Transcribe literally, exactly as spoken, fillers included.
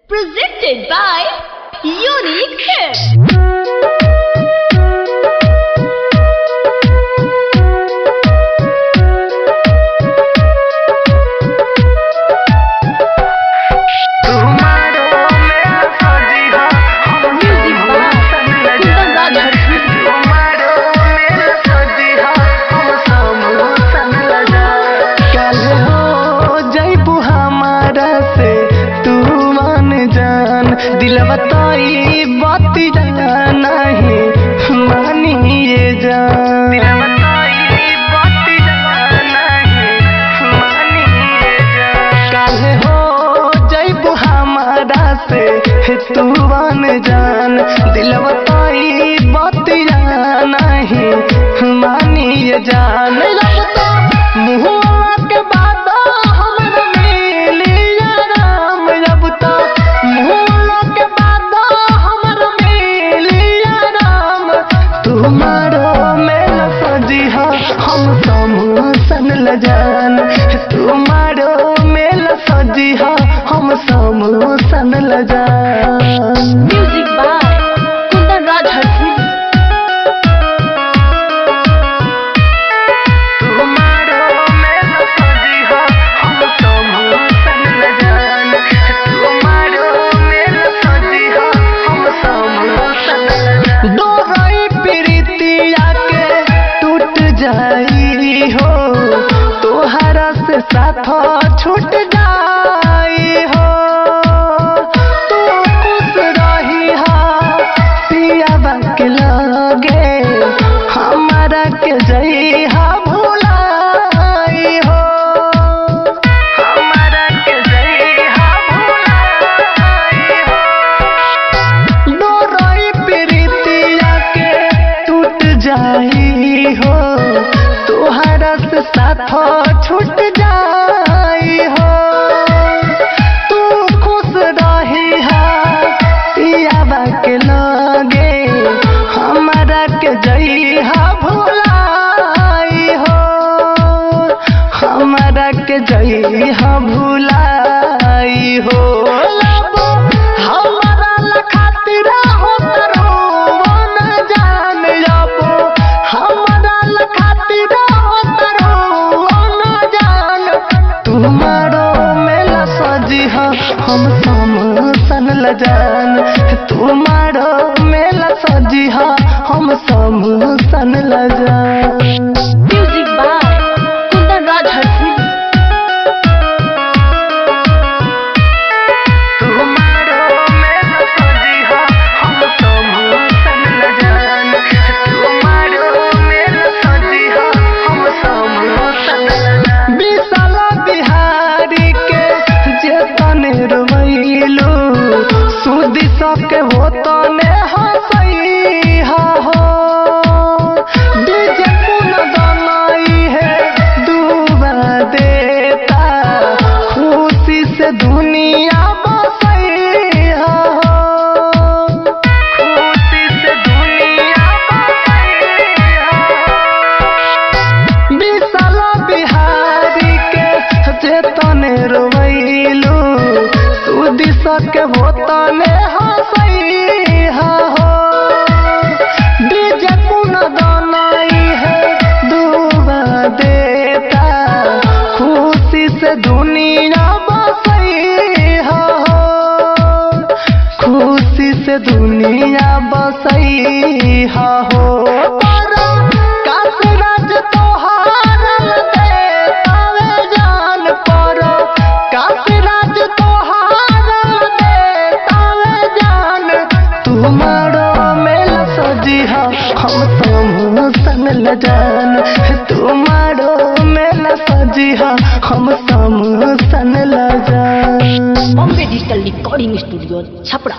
Presented by Unique Hits. दिलवा ताई बाती नहीं मानिए जान दिलवा ताई बाती नहीं मानिए जान काहे हो जइबू हमारा से तू बन जान दिलवा ताई बाती नहीं मानिए जान लगता मुँह के बाद हमरा मिलिया राम लगता मुँह जान तुम्हारो मेल सजी हा हम समोसन ल जान म्यूजिक बाय कुंदन राज हरसी तुम्हारो मेल सजी हा हम समोसन ल जान तुम्हारो मेल सजी हा हम समोसन ल जान डोरई प्रीतिया के टूट जाई हो साथ छूट जाई हो तू खुश रही हा पिया के लगे हमारा के जई हा भुलाई हो हमारा के जई हा भुलाई हो डोरई प्रीतिया के टूट जाई हो तोहरा से साथ छूट जाई हो तू खुश रही हा पियाबा के लगे हमारा के जई हा भुलाई हो हमारा के जई हा भुलाई हो हमारा लखातिर हो तरो न जान जाबो हमारा लखातिर तुम्हारो मेला सजी हा हम समोसन ल जान तुम्हारो मेला सजी हा हम समोसन ल जान म्यूजिक बाय कुंदन राज हरसी तुम्हारो मेला सजी हा हम समोसन ल जान तुम्हारो मेला सजी हा हम समोसन ल जान बिसला बिहारी के जे तने रोइलू सुदी सके हो तने हंसई हा हो डीजे पुन दनाई है डूबा देता खुशी से दुनिया बसई हा हो खुशी से दुनिया बसई हा बिसला बिहारी के जे तने रोइलू सुदी सके हो तने हंसई हा हो डीजे पुन दनाई है डूबा देता खुशी से दुनिया बसई हा हो खुशी से दुनिया बसई हा हो हम समोसन ल जान तुम्हारो मेला सजी हा हम समोसन ल जान Bombay digital recording studio Chhapra.